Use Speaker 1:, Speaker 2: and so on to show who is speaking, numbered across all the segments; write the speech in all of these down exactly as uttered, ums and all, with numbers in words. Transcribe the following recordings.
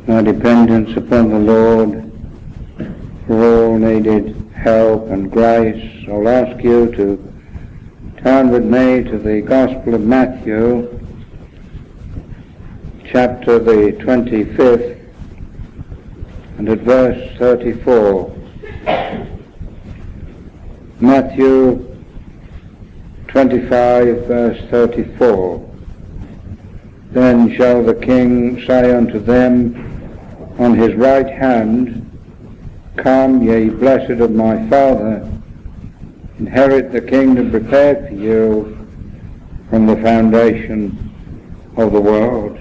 Speaker 1: my dependence upon the Lord for all needed help and grace, I'll ask you to turn with me to the Gospel of Matthew, chapter the twenty-fifth, and at verse thirty-four. Matthew twenty-five, verse thirty-four. Then shall the King say unto them on his right hand, Come, ye blessed of my Father, inherit the kingdom prepared for you from the foundation of the world.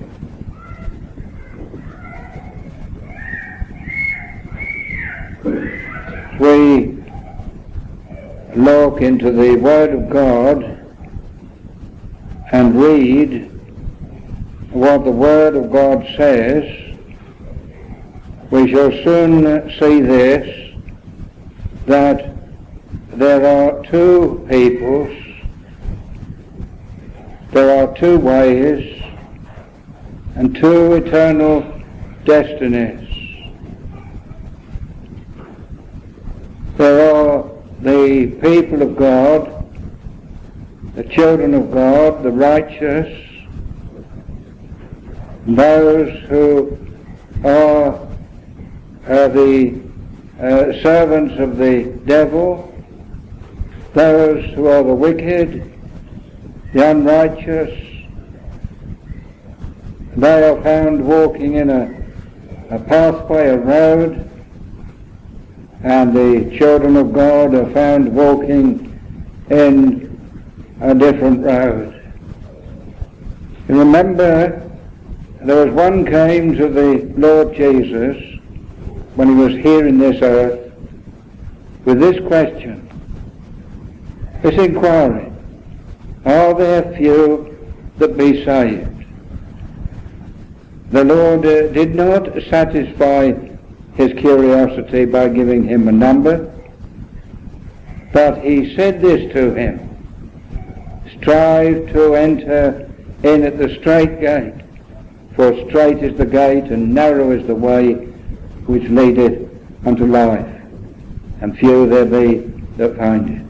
Speaker 1: We look into the Word of God and read what the Word of God says, we shall soon see this, that there are two peoples, there are two ways, and two eternal destinies. There are the people of God, the children of God, the righteous, those who are uh, the uh, servants of the devil, those who are the wicked, the unrighteous. They are found walking in a, a pathway, a road, and the children of God are found walking in a different road. You remember, there was one came to the Lord Jesus when he was here in this earth with this question, this inquiry, are there few that be saved? The Lord uh, did not satisfy his curiosity by giving him a number, but he said this to him, strive to enter in at the strait gate, for strait is the gate and narrow is the way which leadeth unto life, and few there be that find it.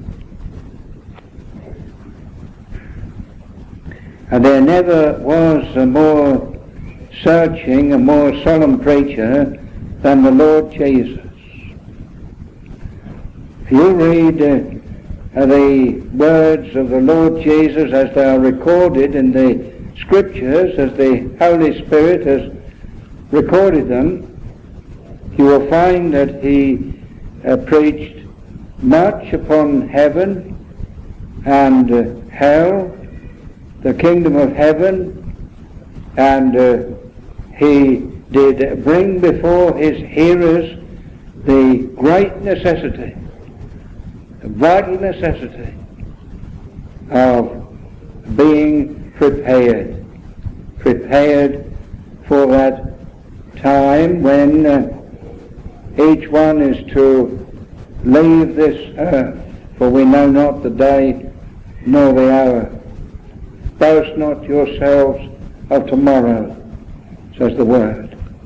Speaker 1: And there never was a more searching, a more solemn preacher than the Lord Jesus. If you read uh, the words of the Lord Jesus as they are recorded in the Scriptures, as the Holy Spirit has recorded them, you will find that he uh, preached much upon heaven and uh, hell, the kingdom of heaven, and uh, he did bring before his hearers the great necessity, the vital necessity of being prepared, prepared for that time when uh, each one is to leave this earth, for we know not the day nor the hour. Boast not yourselves of tomorrow, says the Word.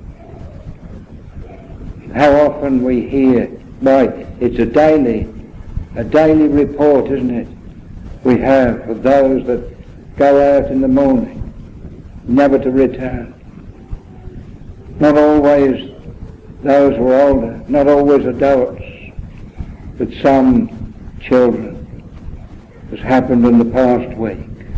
Speaker 1: How often we hear, why, it's a daily, a daily report, isn't it, we have of those that go out in the morning, never to return. Not always those who are older, not always adults, but some children, as happened in the past week.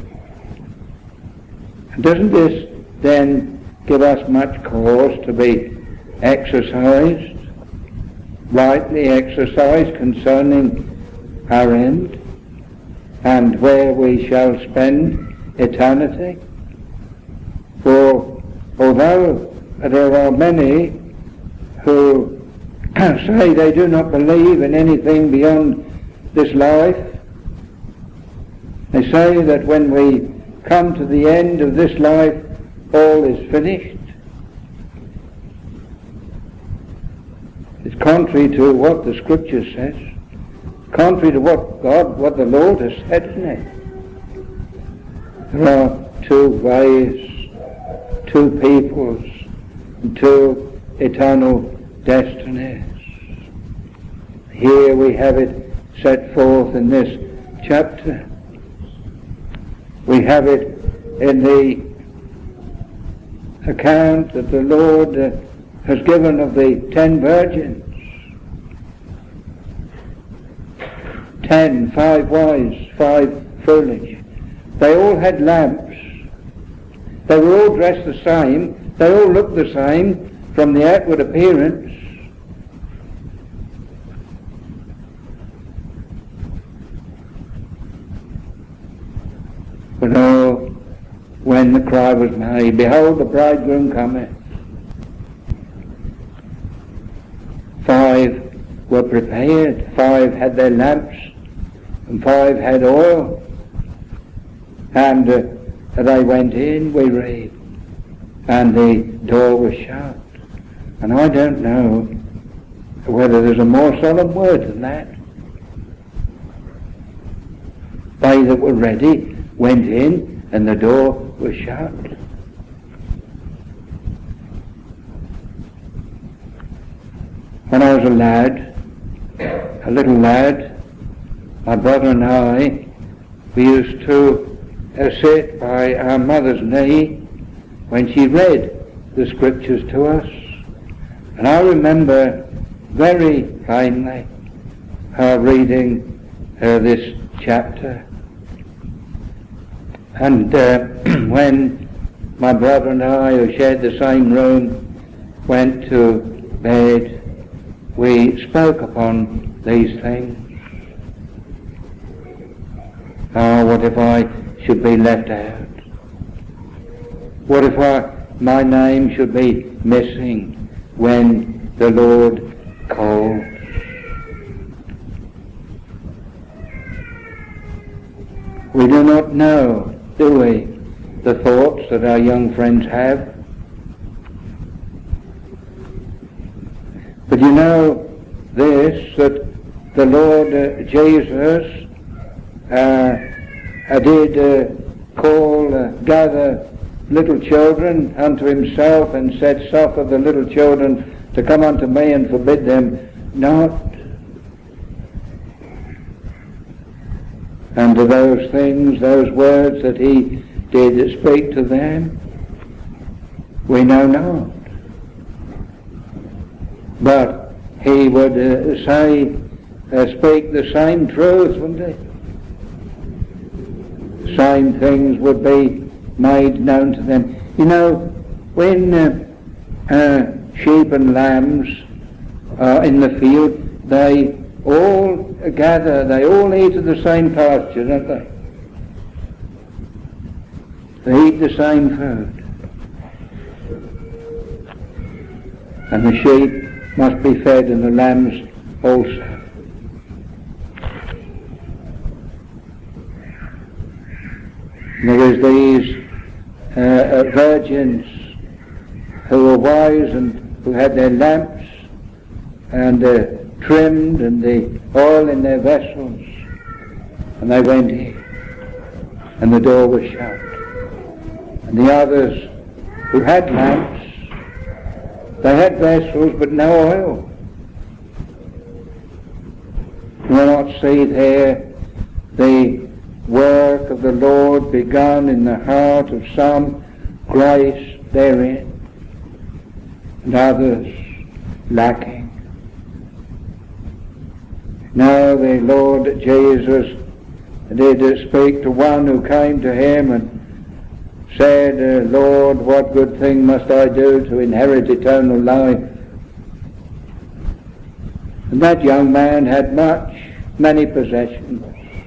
Speaker 1: And doesn't this then give us much cause to be exercised, rightly exercised concerning our end and where we shall spend eternity? For although there are many who say they do not believe in anything beyond this life, they say that when we come to the end of this life, all is finished. It's contrary to what the Scripture says, contrary to what God, what the Lord has said, isn't it? There are two ways, two peoples, to eternal destinies. Here we have it set forth in this chapter. We have it in the account that the Lord uh, has given of the ten virgins. Ten, five wise, five foolish. They all had lamps. They were all dressed the same. They all looked the same from the outward appearance. But oh, when the cry was made, behold, the bridegroom cometh. Five were prepared. Five had their lamps, and five had oil. And uh, they went in, we read, and the door was shut. And I don't know whether there's a more solemn word than that. They that were ready went in, and the door was shut. When I was a lad, a little lad, my brother and I, we used to uh, sit by our mother's knee when she read the scriptures to us. And I remember very plainly her reading uh, this chapter. And uh, when my brother and I, who shared the same room, went to bed, we spoke upon these things. Oh, what if I should be left out? What if I, my name should be missing when the Lord calls? We do not know, do we, the thoughts that our young friends have? But you know this, that the Lord uh, Jesus uh, uh, did uh, call, uh, gather little children unto himself, and said, suffer the little children to come unto me, and forbid them not. And to those things, those words that he did speak to them, we know not. But he would uh, say, uh, speak the same truth, wouldn't he? Same things would be made known to them. You know, when uh, uh, sheep and lambs are in the field, they all gather, they all eat of the same pasture, don't they? They eat the same food. And the sheep must be fed, and the lambs also. And there is these uh, uh, virgins who were wise and who had their lamps and uh, trimmed and the oil in their vessels, and they went in, and the door was shut. And the others who had lamps, they had vessels but no oil. You will not see there the work of the Lord begun in the heart of some, grace therein, and others lacking. Now the Lord Jesus did speak to one who came to him and said, Lord, what good thing must I do to inherit eternal life? And that young man had much, many possessions.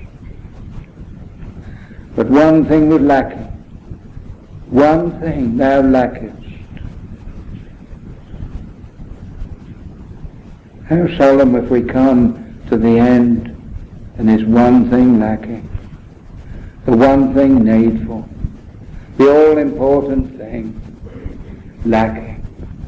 Speaker 1: But one thing was lacking. One thing thou lackest. How solemn if we come to the end and there's one thing lacking. The one thing needful. The all-important thing lacking.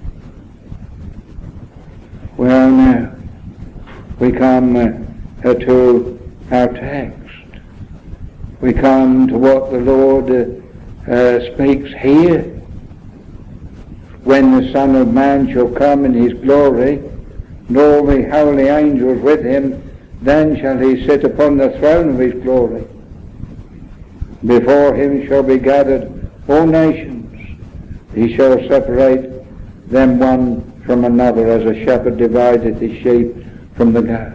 Speaker 1: Well, now, we come uh, to our text. We come to what the Lord uh, uh, speaks here. when the Son of Man shall come in his glory, and all the holy angels with him, then shall he sit upon the throne of his glory. Before him shall be gathered all nations. He shall separate them one from another, as a shepherd divideth his sheep from the goats.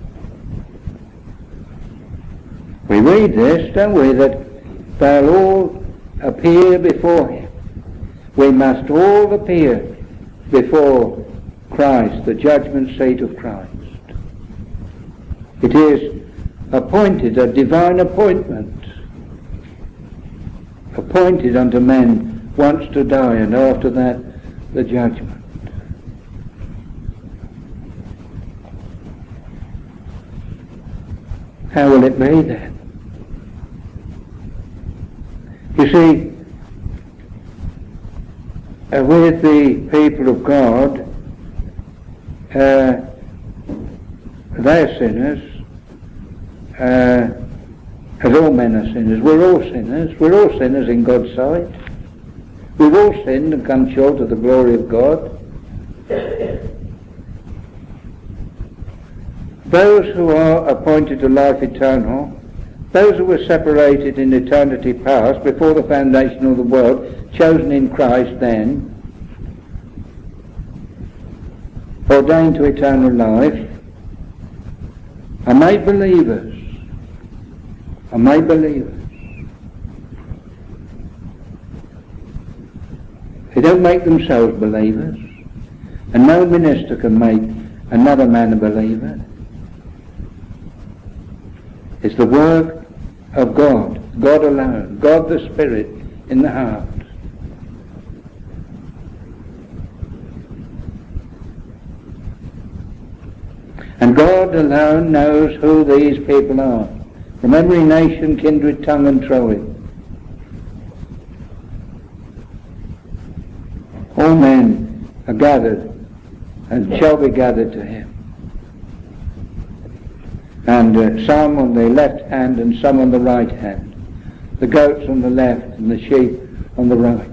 Speaker 1: We read this, don't we, that they'll all appear before him. We must all appear before Christ, the judgment seat of Christ. It is appointed, a divine appointment, appointed unto men once to die, and after that the judgment. How will it be then? You see, uh, with the people of God, uh, they're sinners, uh, as all men are sinners. We're all sinners. We're all sinners in God's sight. We've all sinned and come short of the glory of God. Those who are appointed to life eternal, those who were separated in eternity past, before the foundation of the world, chosen in Christ then, ordained to eternal life, are made believers. Are made believers. They don't make themselves believers, and no minister can make another man a believer. It's the work of God, God alone, God the Spirit in the heart. And God alone knows who these people are, from every nation, kindred, tongue and tribe. All men are gathered and shall be gathered to him. And uh, some on the left hand and some on the right hand. The goats on the left and the sheep on the right.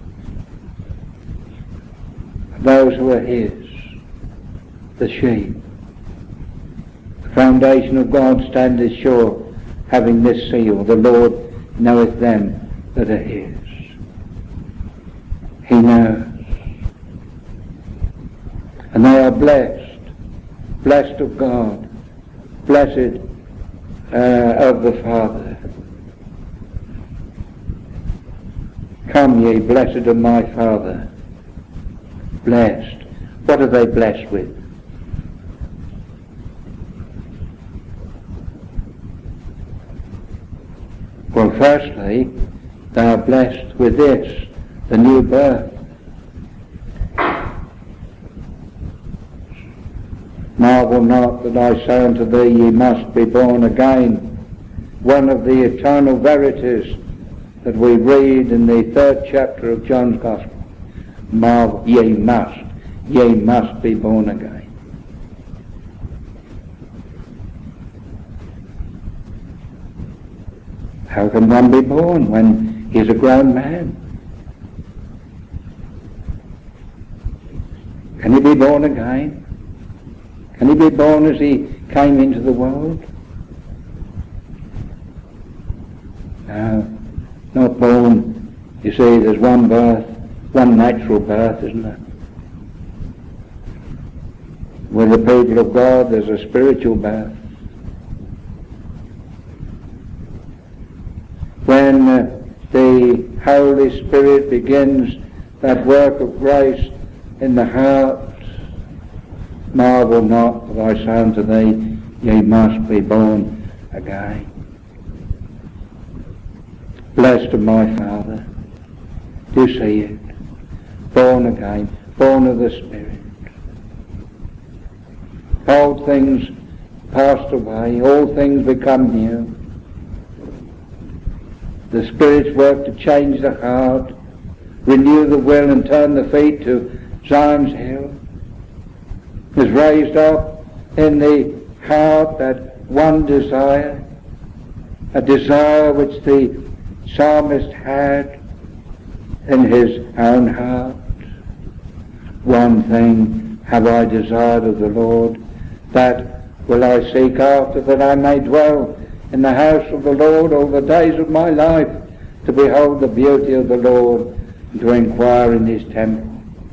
Speaker 1: Those who are his, the sheep. The foundation of God standeth sure, having this seal, the Lord knoweth them that are his. He knows. And they are blessed, blessed of God, blessed uh, of the Father. Come ye, blessed of my Father. Blessed. What are they blessed with? Well, firstly, they are blessed with this, the new birth. Marvel not that I say unto thee, ye must be born again. One of the eternal verities that we read in the third chapter of John's Gospel. Marvel, ye must, ye must be born again. How can one be born when he is a grown man? Can he be born again? Can he be born as he came into the world? No, not born. You see, there's one birth, one natural birth, isn't there? With the people of God, there's a spiritual birth. When uh, the Holy Spirit begins that work of grace in the heart, marvel not that I say unto thee, ye must be born again. Blessed of my Father, do you see it? Born again, born of the Spirit. Old things passed away, all things become new. The Spirit's work to change the heart, renew the will and turn the feet to Zion's hill, is raised up in the heart that one desire, a desire which the psalmist had in his own heart. One thing have I desired of the Lord, that will I seek after, that I may dwell in the house of the Lord all the days of my life, to behold the beauty of the Lord, and to inquire in his temple.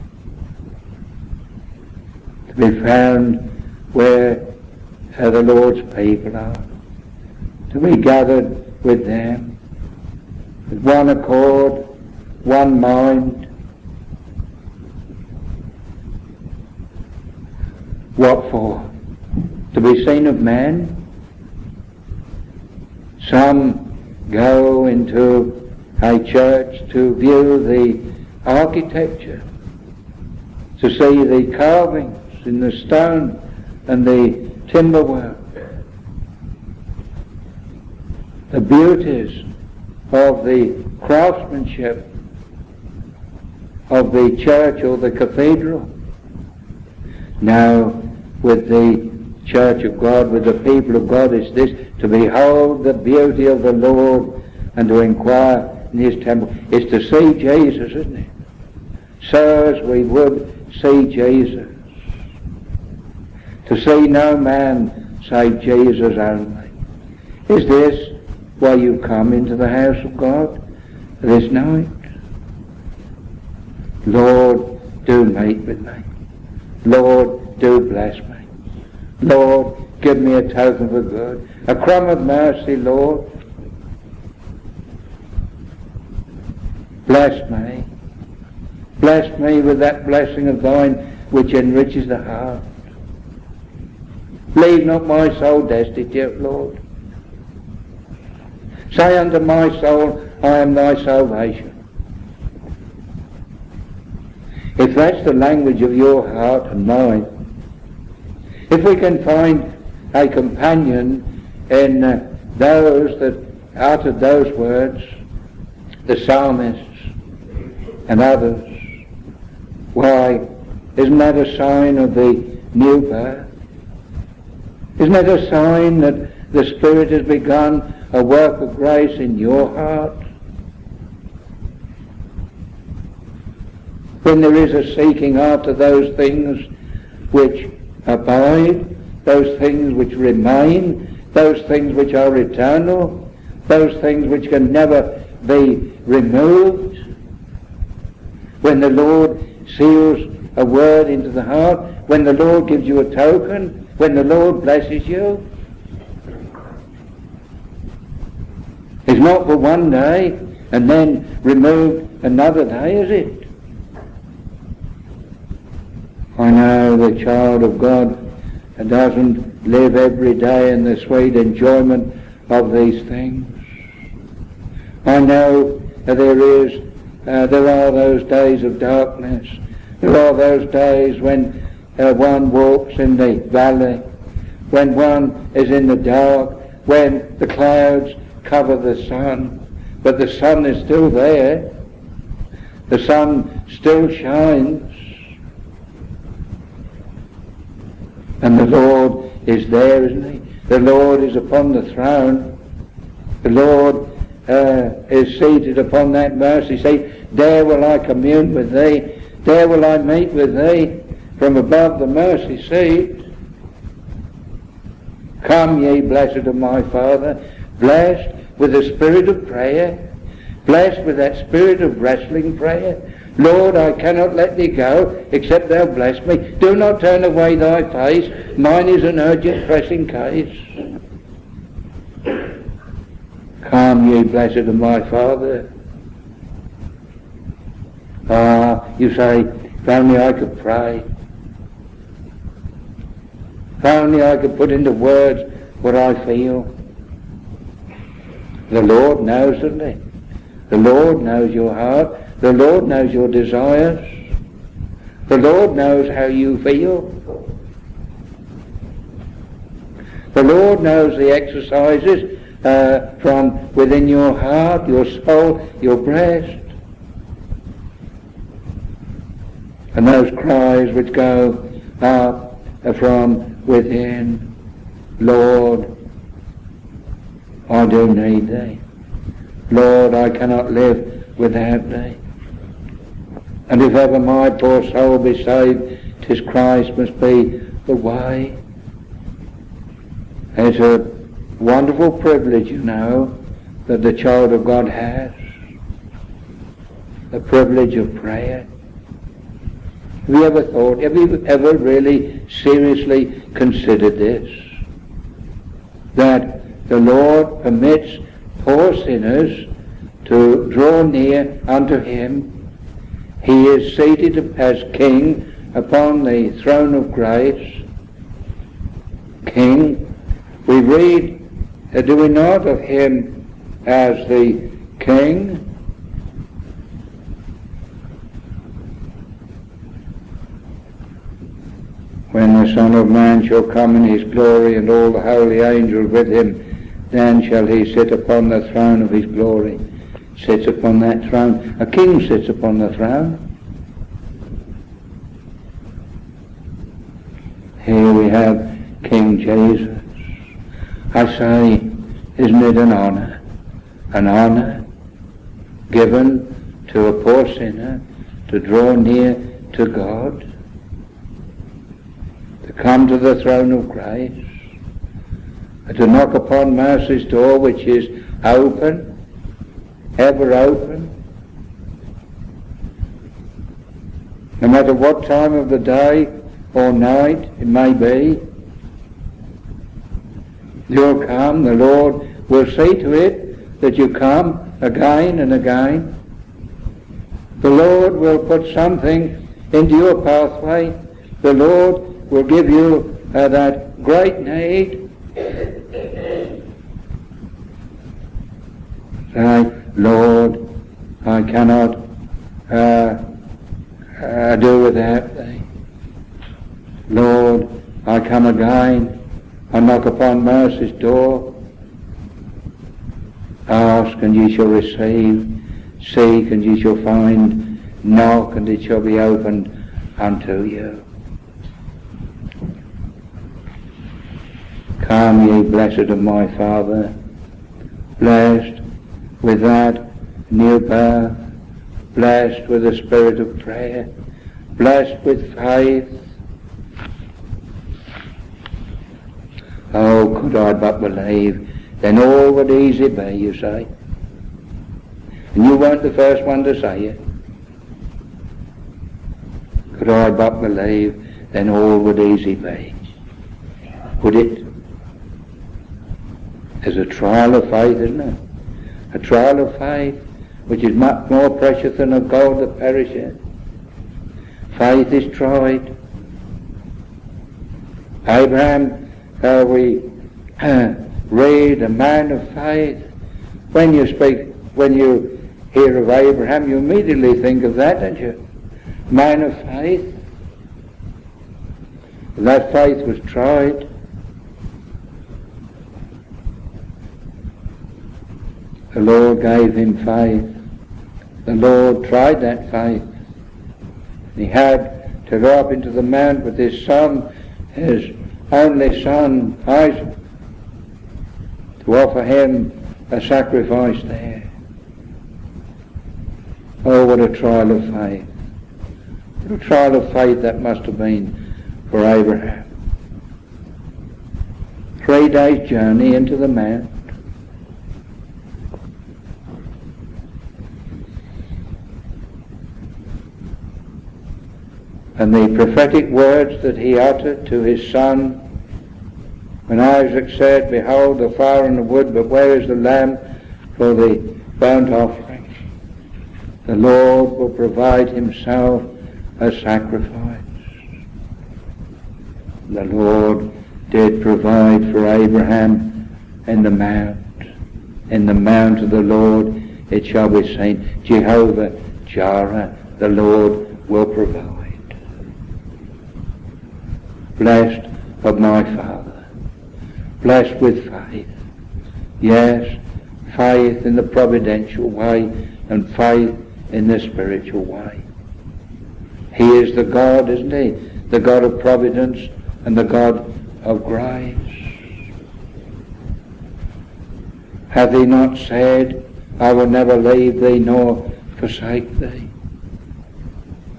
Speaker 1: To be found where uh, the Lord's people are, to be gathered with them, with one accord, one mind. What for? To be seen of men? Some go into a church to view the architecture, to see the carvings in the stone and the timber work, the beauties of the craftsmanship of the church or the cathedral. Now, with the church of God, with the people of God, is this: to behold the beauty of the Lord and to inquire in his temple. It's to see Jesus, isn't it? Sirs, we would see Jesus. To see no man save Jesus only. Is this why you come into the house of God this night? Lord, do meet with me. Lord, do bless me. Lord, give me a token of good, a crumb of mercy, Lord. Bless me. Bless me with that blessing of thine which enriches the heart. Leave not my soul destitute, Lord. Say unto my soul, I am thy salvation. If that's the language of your heart and mine, if we can find a companion in uh, those that uttered those words, the psalmists and others, why, isn't that a sign of the new birth? Isn't that a sign that the Spirit has begun a work of grace in your heart? When there is a seeking after those things which abide, those things which remain, those things which are eternal, those things which can never be removed. When the Lord seals a word into the heart, when the Lord gives you a token, when the Lord blesses you, it's not for one day and then removed another day, is it? I know the child of God doesn't live every day in the sweet enjoyment of these things. I know that there is, uh, there are those days of darkness. There are those days when uh, one walks in the valley, when one is in the dark, when the clouds cover the sun, but the sun is still there. The sun still shines. And the Lord is there, isn't he? The Lord is upon the throne. The Lord uh, is seated upon that mercy seat. There will I commune with thee. There will I meet with thee from above the mercy seat. Come, ye blessed of my Father, blessed with the spirit of prayer, blessed with that spirit of wrestling prayer. Lord, I cannot let thee go except thou bless me. Do not turn away thy face. Mine is an urgent pressing case. Come, ye blessed of my Father. Ah, you say, if only I could pray. If only I could put into words what I feel. The Lord knows, doesn't he? The Lord knows your heart. The Lord knows your desires. The Lord knows how you feel. The Lord knows the exercises uh, from within your heart, your soul, your breast. And those cries which go up from within. Lord, I do need thee. Lord, I cannot live without thee. And if ever my poor soul be saved, 'tis Christ must be the way. It's a wonderful privilege, you know, that the child of God has. The privilege of prayer. Have you ever thought, have you ever really seriously considered this? That the Lord permits poor sinners to draw near unto him. He is seated as King upon the throne of grace. King. We read, uh, do we not, of him as the King? When the Son of Man shall come in his glory and all the holy angels with him, then shall he sit upon the throne of his glory. Sits upon that throne. A king sits upon the throne. Here we have King Jesus. I say, isn't it an honour? An honour given to a poor sinner to draw near to God, to come to the throne of grace, and to knock upon mercy's door, which is open, ever open, no matter what time of the day or night it may be. You'll come, the Lord will see to it that you come again and again. The Lord will put something into your pathway. The Lord will give you uh, that great need. Say, Lord, I cannot uh, uh, do without thee. Lord, I come again. I knock upon mercy's door. Ask and ye shall receive. Seek and ye shall find. Knock and it shall be opened unto you. Come ye blessed of my Father, blessed with that new birth, blessed with the spirit of prayer, blessed with faith. Oh, could I but believe, then all would easy be, you say. And you weren't the first one to say it. Could I but believe, then all would easy be. Would it? There's a trial of faith, isn't it? A trial of faith, which is much more precious than a gold that perisheth. Faith is tried. Abraham, uh, we uh, read, a man of faith. When you speak, when you hear of Abraham, you immediately think of that, don't you? Man of faith. That faith was tried. The Lord gave him faith. The Lord tried that faith. He had to go up into the mount with his son, his only son, Isaac, to offer him a sacrifice there. Oh, what a trial of faith. What a trial of faith that must have been for Abraham. Three days' journey into the mount. And the prophetic words that he uttered to his son, when Isaac said, behold the fire and the wood, but where is the lamb for the burnt offering? The Lord will provide himself a sacrifice. The Lord did provide for Abraham in the mount. In the mount of the Lord it shall be seen. Jehovah Jireh, the Lord will provide. Blessed of my Father, blessed with faith. Yes, faith in the providential way and faith in the spiritual way. He is the God, isn't he? The God of providence and the God of grace. Hath he not said, I will never leave thee nor forsake thee?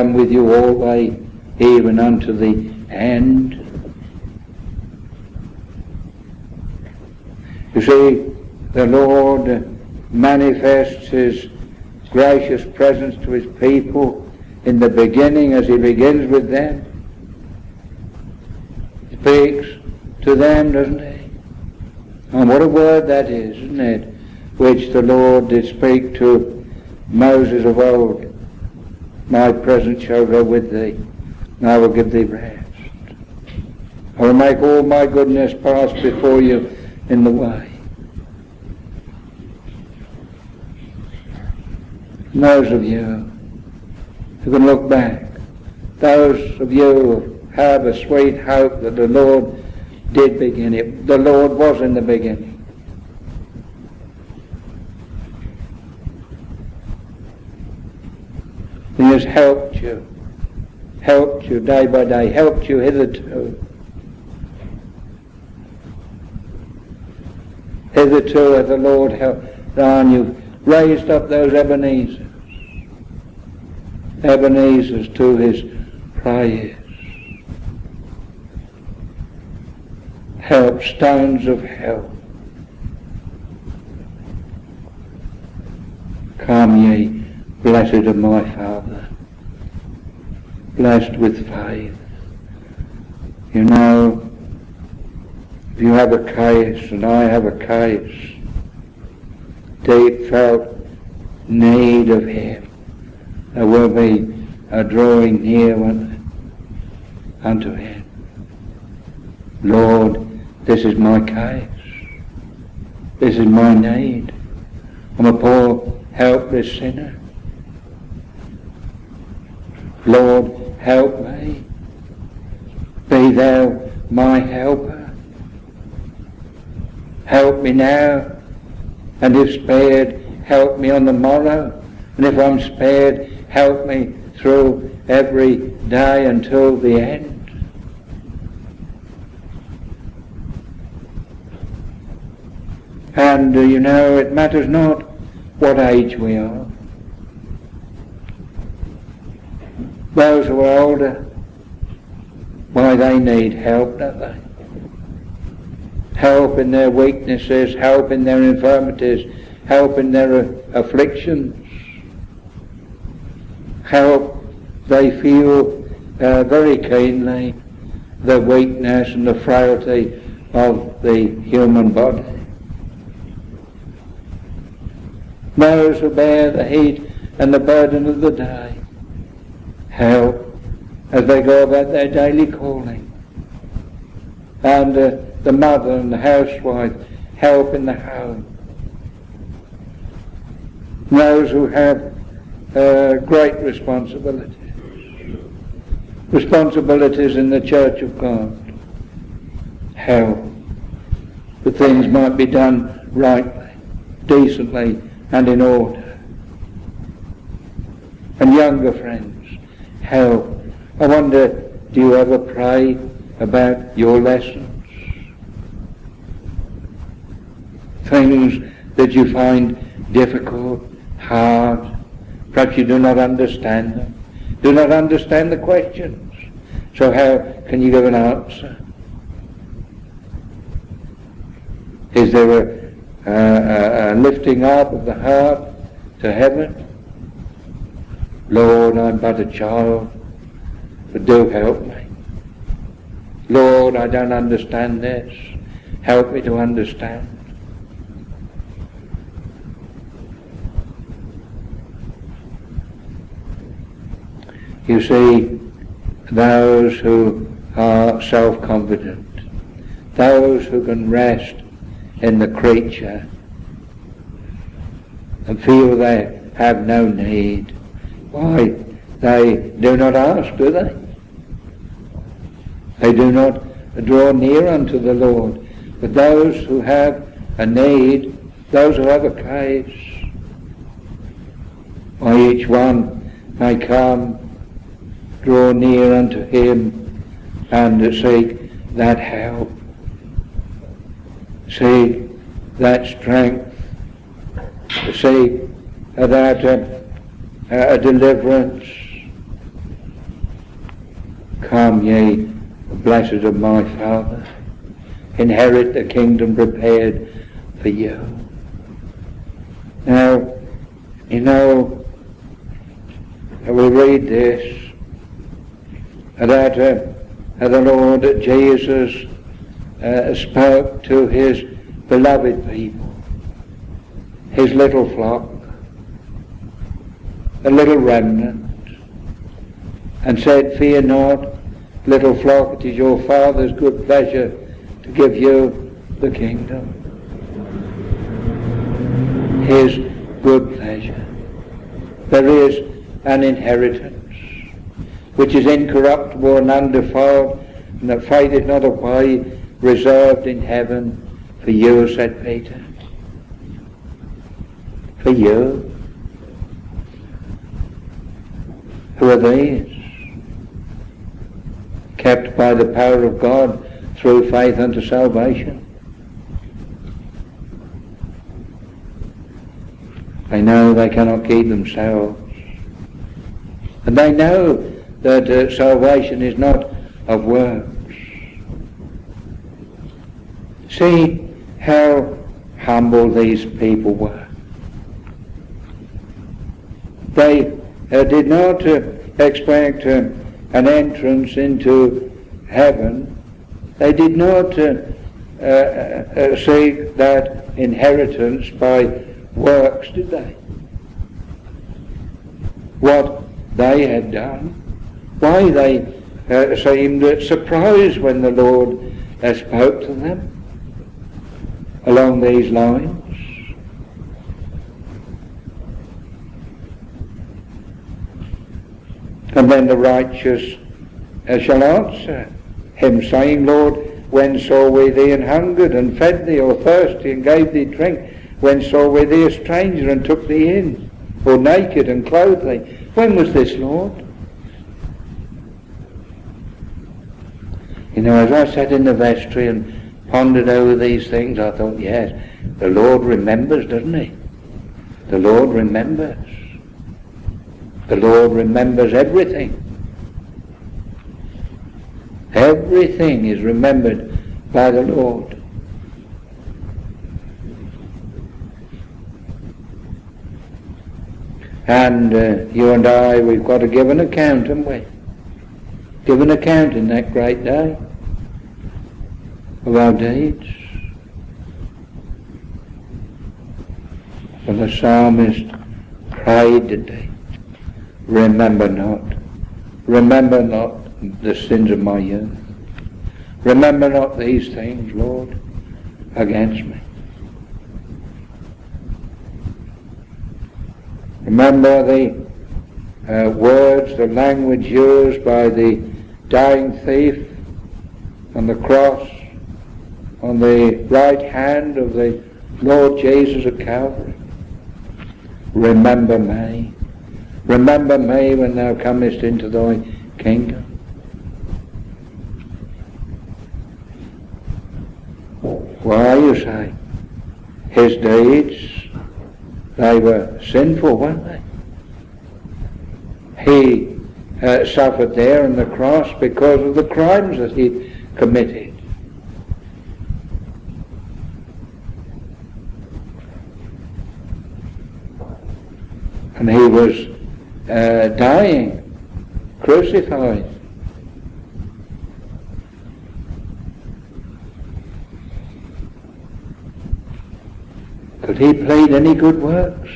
Speaker 1: am with you always, even unto the end. You see, the Lord manifests his gracious presence to his people in the beginning as he begins with them. He speaks to them, doesn't he? And what a word that is, isn't it? Which the Lord did speak to Moses of old. My presence shall go with thee, and I will give thee rest. I will make all my goodness pass before you in the way. And those of you who can look back, those of you who have a sweet hope that the Lord did begin it, the Lord was in the beginning. He has helped you, helped you day by day, helped you hitherto. Hitherto hath the Lord helped on you, raised up those Ebenezers, Ebenezers to his prayers. Help, stones of help. Come ye, blessed of my Father, blessed with faith. You know, if you have a case, and I have a case, deep felt need of him, there will be a drawing near unto him. Lord, this is my case. This is my need. I'm a poor, helpless sinner. Lord, help me. Be thou my helper. Help me now, and if spared, help me on the morrow. And if I'm spared, help me through every day until the end. And uh, you know, it matters not what age we are. Those who are older, why, they need help, don't they? Help in their weaknesses, help in their infirmities, help in their uh, afflictions. Help, they feel uh, very keenly the weakness and the frailty of the human body. Those who bear the heat and the burden of the day, help as they go about their daily calling. And uh, the mother and the housewife, help in the home. Those who have uh, great responsibilities, responsibilities in the Church of God, help that things might be done rightly, decently, and in order. And younger friends, help. I wonder, do you ever pray about your lessons? Things that you find difficult, hard, perhaps you do not understand them, do not understand the questions. So how can you give an answer? Is there a Uh, a lifting up of the heart to heaven? Lord, I'm but a child, but do help me. Lord, I don't understand this. Help me to understand. You see, those who are self-confident, those who can rest in the creature and feel they have no need, why, they do not ask, do they? They do not draw near unto the Lord. But those who have a need, those who have a case, why, each one may come, draw near unto him, and seek that help, seek that strength, seek that uh, uh, deliverance, Come ye, the blessed of my Father, inherit the kingdom prepared for you. Now, you know, we read this, that uh, the Lord Jesus uh, spoke to his beloved people, his little flock, a little remnant, and said, fear not, little flock, it is your Father's good pleasure to give you the kingdom. His good pleasure. There is an inheritance which is incorruptible and undefiled, and that fadeth not away, reserved in heaven for you, said Peter. For you. Who are these? Kept by the power of God through faith unto salvation. They know they cannot keep themselves. And they know that uh, salvation is not of works. See how humble these people were. They uh, did not uh, expect uh, an entrance into heaven. They did not uh, uh, uh, seek that inheritance by works, did they? What they had done, why they uh, seemed surprised when the Lord uh, spoke to them along these lines. And then the righteous uh, shall answer him, saying, Lord, when saw we thee an hungered and fed thee, or thirsty and gave thee drink? When saw we thee a stranger and took thee in, or naked and clothed thee? When was this, Lord? You know, as I sat in the vestry and pondered over these things, I thought, yes, the Lord remembers, doesn't he? The Lord remembers. The Lord remembers everything. Everything is remembered by the Lord. And uh, you and I, we've got to give an account, haven't we? Give an account in that great day of our deeds. And the psalmist prayed today, remember not, remember not the sins of my youth. Remember not these things, Lord, against me. Remember the uh, words, the language used by the dying thief on the cross, on the right hand of the Lord Jesus at Calvary. Remember me. Remember me when thou comest into thy kingdom. Why, you say? His deeds, they were sinful, weren't they? He uh, suffered there on the cross because of the crimes that he committed. And he was uh, dying, crucified. Could he plead any good works?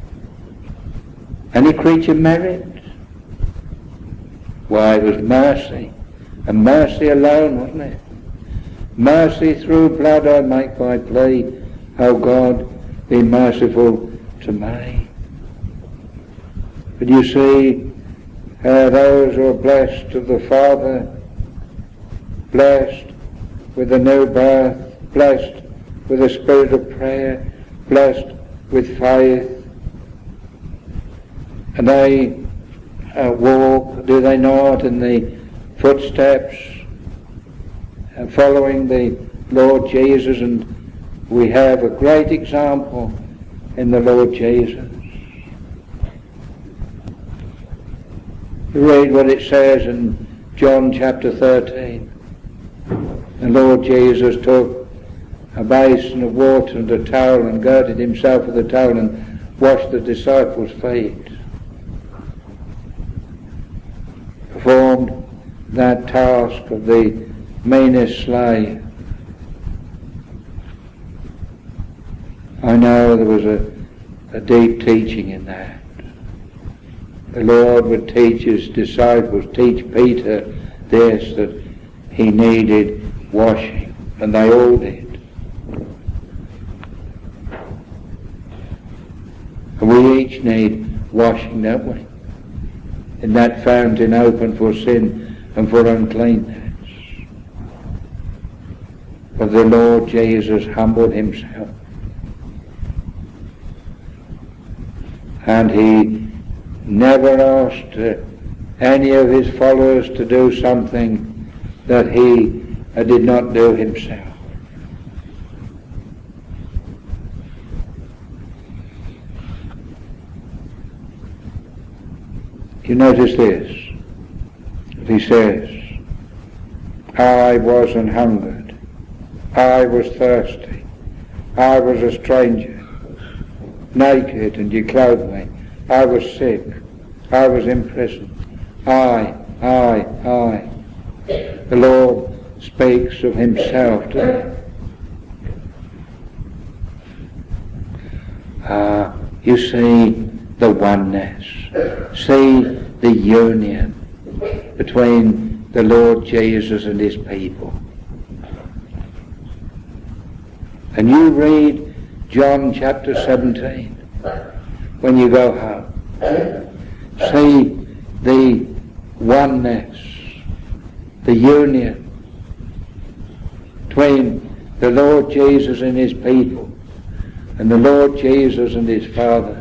Speaker 1: Any creature merit? Why, it was mercy, and mercy alone, wasn't it? Mercy through blood I make my plea, O God, be merciful to me. But you see, uh, those who are blessed of the Father, blessed with a new birth, blessed with a spirit of prayer, blessed with faith, and they uh, walk, do they not, in the footsteps, uh, following the Lord Jesus, and we have a great example in the Lord Jesus. You read what it says in John chapter thirteen. The Lord Jesus took a basin of water and a towel and girded himself with a towel and washed the disciples' feet. Performed that task of the meanest slave. I know there was a, a deep teaching in that. The Lord would teach his disciples, teach Peter this, that he needed washing, and they all did. And we each need washing, don't we? In that fountain open for sin and for uncleanness. But the Lord Jesus humbled himself. And he never asked uh, any of his followers to do something that he uh, did not do himself. You notice this. He says, I was an hungered, I was thirsty, I was a stranger, naked and ye clothed me, I was sick, I was in prison, I, I, I. The Lord speaks of himself to them. Ah, you see the oneness, see the union between the Lord Jesus and his people. And you read John chapter seventeen when you go home. See the oneness, the union between the Lord Jesus and his people and the Lord Jesus and his Father.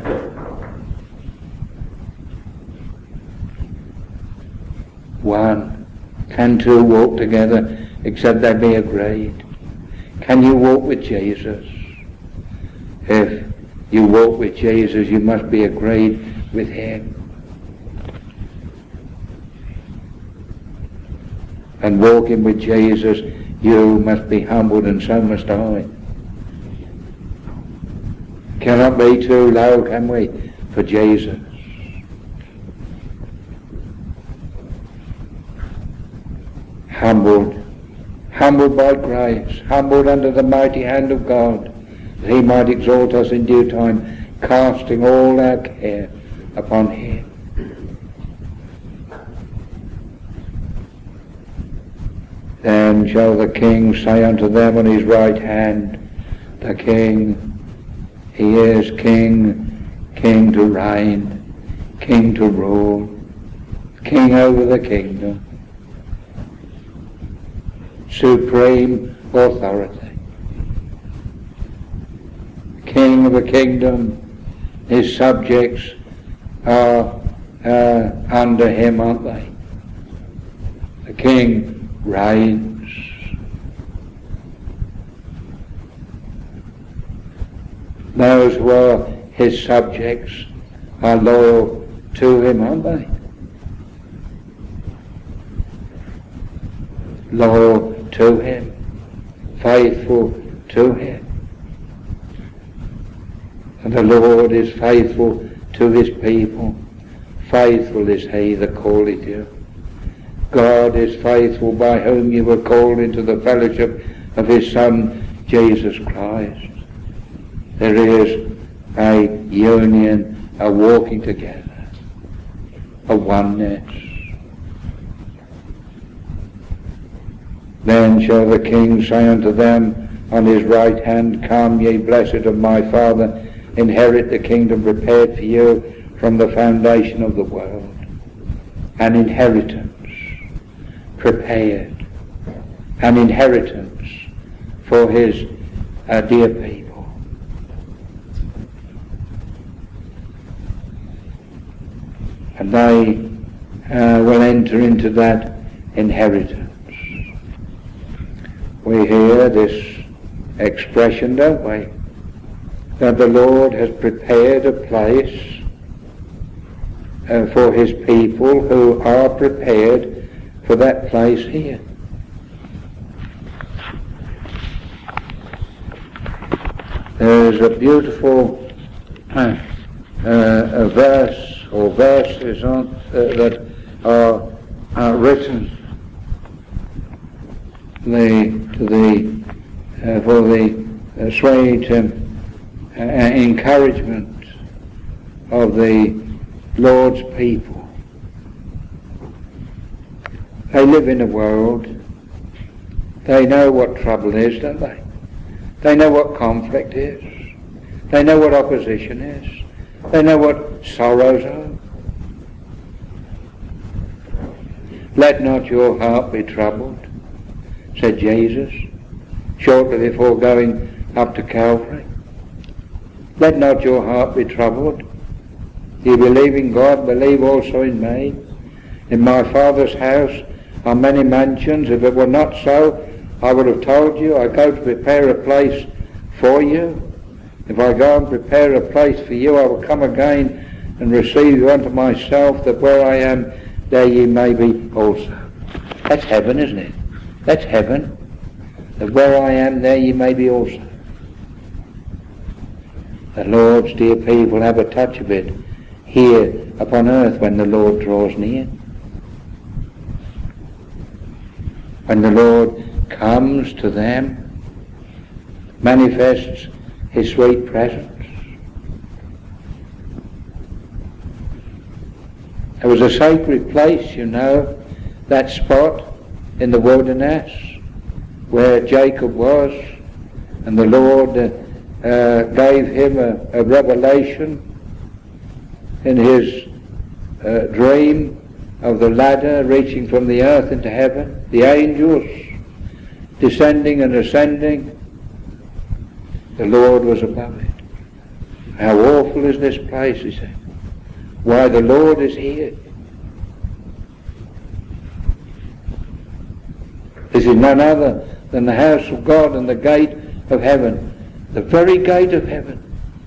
Speaker 1: One. Can two walk together except they be agreed? Can you walk with Jesus? If you walk with Jesus, you must be agreed with him. And walking with Jesus, you must be humbled, and so must I. Cannot be too low, can we, for Jesus? Humbled, humbled by grace, humbled under the mighty hand of God, that he might exalt us in due time, casting all our care upon him. Then shall the King say unto them on his right hand, the King, he is King, King to reign, King to rule, King over the kingdom, supreme authority, King of the kingdom. His subjects are uh, under him, aren't they? The King reigns. Those who are his subjects are loyal to him, aren't they? Loyal to him, faithful to him. And the Lord is faithful to his people. Faithful is he that calleth you. God is faithful, by whom you were called into the fellowship of his Son, Jesus Christ. There is a union, a walking together, a oneness. Then shall the King say unto them on his right hand, Come, ye blessed of my Father, inherit the kingdom prepared for you from the foundation of the world. An inheritance prepared, an inheritance for his uh, dear people. And they uh, will enter into that inheritance. We hear this expression, don't we, that the Lord has prepared a place uh, for his people who are prepared for that place here. There's a beautiful uh, uh, a verse or verses on, uh, that are, are written the, to the, uh, for the uh, sweet um, uh, encouragement of the Lord's people. They live in a world. They know what trouble is, don't they? They know what conflict is. They know what opposition is. They know what sorrows are. Let not your heart be troubled, said Jesus, shortly before going up to Calvary. Let not your heart be troubled. You believe in God, believe also in me. In my Father's house are many mansions. If it were not so, I would have told you. I go to prepare a place for you. If I go and prepare a place for you, I will come again and receive you unto myself, that where I am, there ye may be also. That's heaven, isn't it? That's heaven. That where I am, there ye may be also. The Lord's dear people have a touch of it here upon earth when the Lord draws near. When the Lord comes to them, manifests his sweet presence. There was a sacred place, you know, that spot in the wilderness where Jacob was, and the Lord uh, uh, gave him a, a revelation in his uh, dream of the ladder reaching from the earth into heaven, the angels descending and ascending. The Lord was above it. How awful is this place, he said. Why, the Lord is here. This is none other than the house of God and the gate of heaven, the very gate of heaven.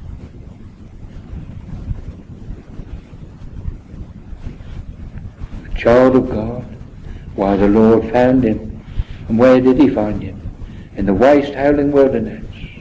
Speaker 1: A child of God. Why, the Lord found him. And where did he find him? In the waste, howling wilderness.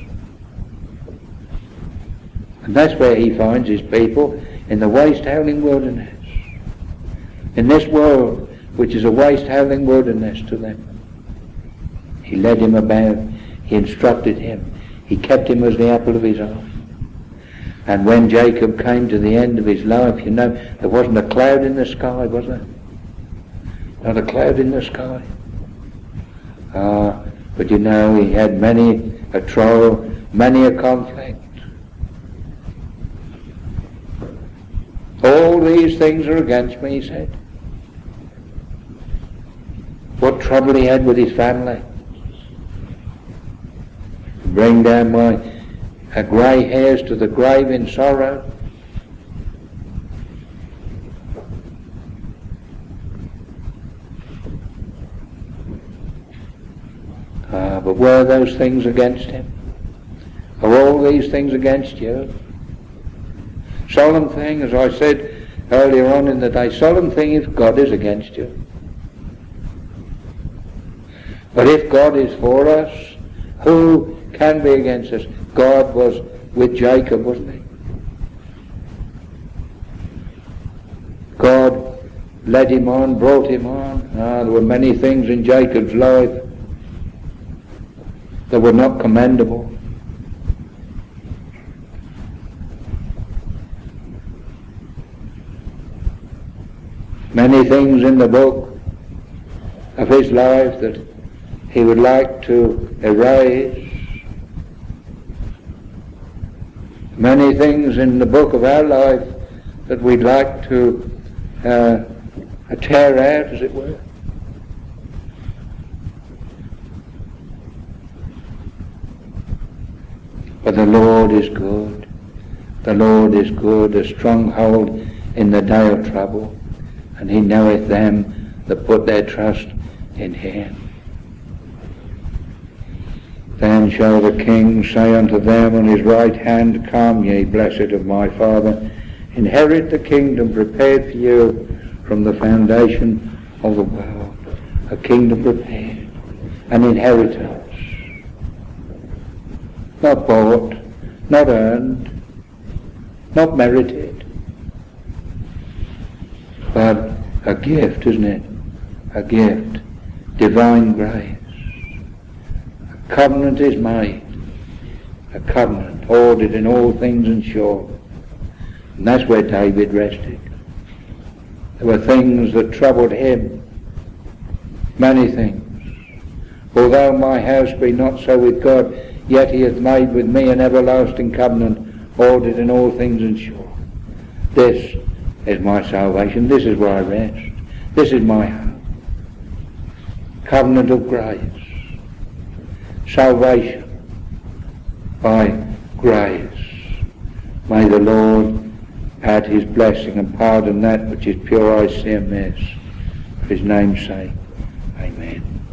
Speaker 1: And that's where he finds his people, in the waste, howling wilderness. In this world, which is a waste, howling wilderness to them. He led him about, he instructed him, he kept him as the apple of his eye. And when Jacob came to the end of his life, you know, there wasn't a cloud in the sky, was there? Not a cloud in the sky. Ah, but you know, he had many a trial, many a conflict. All these things are against me, he said. What trouble he had with his family. Bring down my uh, grey hairs to the grave in sorrow. Ah, but were those things against him? Are all these things against you? Solemn thing, as I said earlier on in the day, solemn thing if God is against you. But if God is for us, who can be against us? God was with Jacob, wasn't he? God led him on, brought him on. Ah, there were many things in Jacob's life that were not commendable. Many things in the book of his life that he would like to erase. Many things in the book of our life that we'd like to uh, tear out, as it were. But the Lord is good. The Lord is good, a stronghold in the day of trouble. And he knoweth them that put their trust in him. Then shall the King say unto them on his right hand, Come ye, blessed of my Father, inherit the kingdom prepared for you from the foundation of the world. a kingdom prepared, an inheritance, not bought, not earned, not merited, but a gift, isn't it? A gift, divine grace. A covenant is made, a covenant ordered in all things and sure. And that's where David rested. There were things that troubled him, many things. Although my house be not so with God, yet he hath made with me an everlasting covenant, ordered in all things and sure. This is my salvation. This is where I rest. This is my hope. Covenant of grace. Salvation by grace. May the Lord add his blessing and pardon that which his pure eyes see amiss. For his name's sake. Amen.